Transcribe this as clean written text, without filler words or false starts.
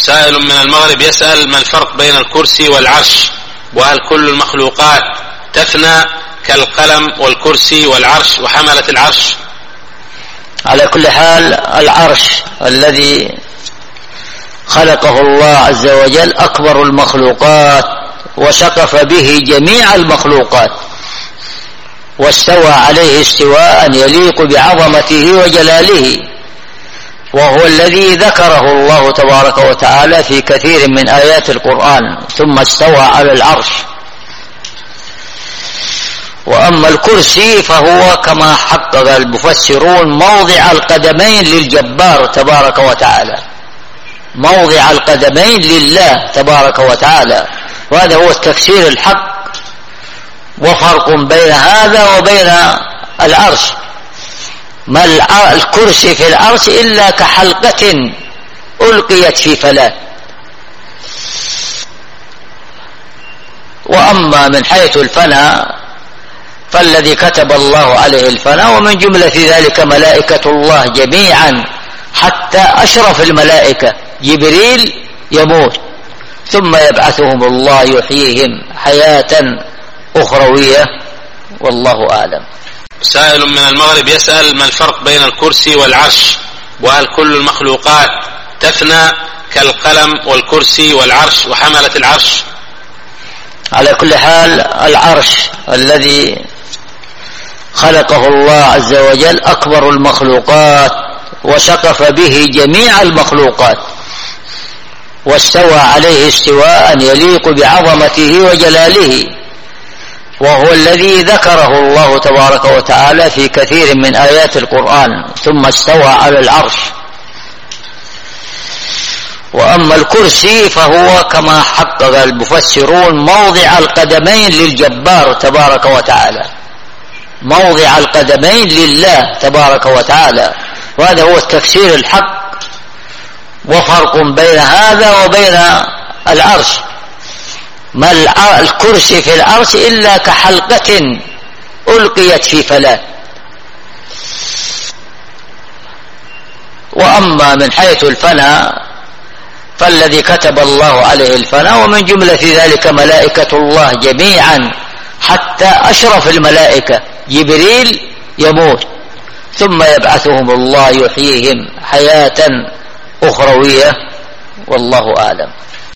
سائل من المغرب يسأل: ما الفرق بين الكرسي والعرش؟ وهل كل المخلوقات تفنى كالقلم والكرسي والعرش وحملة العرش؟ على كل حال العرش الذي خلقه الله عز وجل أكبر المخلوقات، وسقف به جميع المخلوقات، واستوى عليه استواء يليق بعظمته وجلاله، وهو الذي ذكره الله تبارك وتعالى في كثير من آيات القرآن: ثم استوى على العرش. وأما الكرسي فهو كما حقق المفسرون موضع القدمين للجبار تبارك وتعالى، موضع القدمين لله تبارك وتعالى، وهذا هو التفسير الحق. وفرق بين هذا وبين العرش: ما الكرسي في العرش إلا كحلقة ألقيت في فلاة. وأما من حيث الفناء فالذي كتب الله عليه الفناء، ومن جملة ذلك ملائكة الله جميعا، حتى أشرف الملائكة جبريل يموت ثم يبعثهم الله يحييهم حياة أخروية، والله أعلم. سائل من المغرب يسأل: ما الفرق بين الكرسي والعرش؟ وهل كل المخلوقات تفنى كالقلم والكرسي والعرش وحملة العرش؟ على كل حال العرش الذي خلقه الله عز وجل أكبر المخلوقات، وسقف به جميع المخلوقات، واستوى عليه استواء يليق بعظمته وجلاله، وهو الذي ذكره الله تبارك وتعالى في كثير من آيات القرآن: ثم استوى على العرش. وأما الكرسي فهو كما حقق المفسرون موضع القدمين للجبار تبارك وتعالى، موضع القدمين لله تبارك وتعالى، وهذا هو التفسير الحق. وفرق بين هذا وبين العرش: ما الكرسي في العرش إلا كحلقة ألقيت في فلاة. وأما من حيث الفناء فالذي كتب الله عليه الفناء، ومن جملة ذلك ملائكة الله جميعا، حتى أشرف الملائكة جبريل يموت ثم يبعثهم الله يحييهم حياة أخروية، والله أعلم.